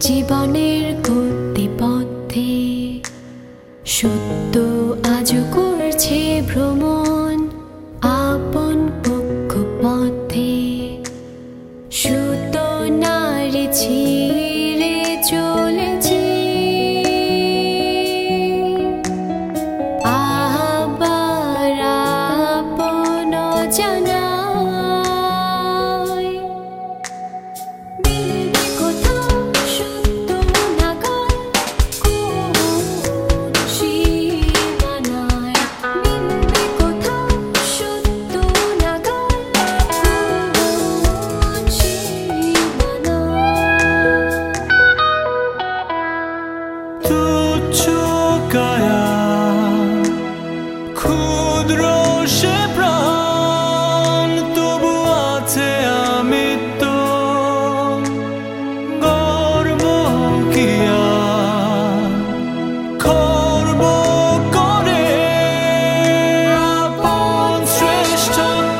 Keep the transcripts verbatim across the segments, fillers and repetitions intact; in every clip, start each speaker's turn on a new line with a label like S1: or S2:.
S1: জীবনের গতিপথে সত্য আজ করছে ভ্রমণ আপন কক্ষপথে। সুত নারী ছিঁড়ে চলেছি আবার আপন জানাই। মিলবে কোথাও সত্য নাগাল কোন সীমানায়, মিলবে কোথাও সত্য নাগাল কোন সীমানায়।
S2: তুচ্ছ কায়া ক্ষুদ্র সে প্রাণ, তবু আছে আমি তো গর্ব কিয়া খর্ব করে আপন শ্রেষ্ঠত্ব।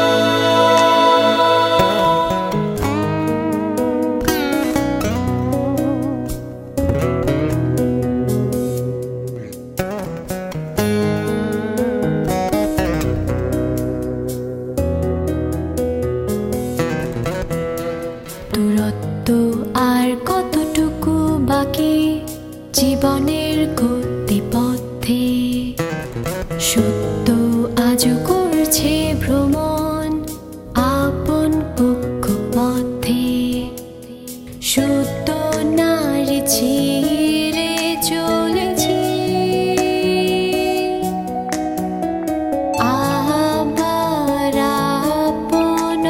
S1: দূরত্ব আর কতটুকু বাকি জীবনের গতিপথে, সত্য আজ করছে ভ্রমণ আপন কক্ষপথে। সত্য নারী ছিঁড়ে চলেছি আবার আপন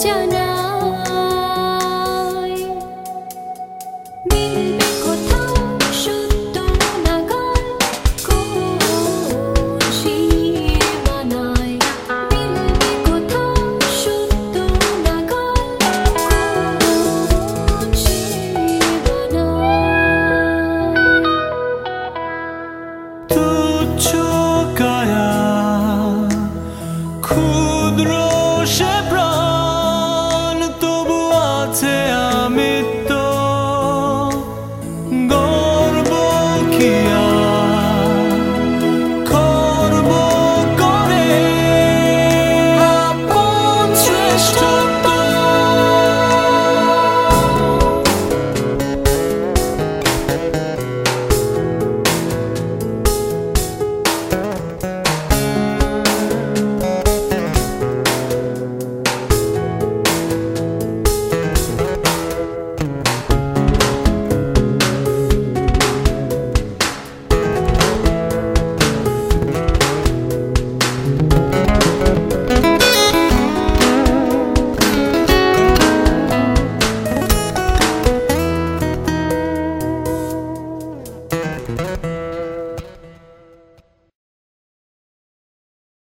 S1: জানাই। মিলবে কোথাও সত্য নাগাল কোন সীমানায়, মিলবে কোথাও সত্য নাগাল কোন সীমানায়।
S2: তুচ্ছ কায়া ক্ষুদ্র সে প্রাণ,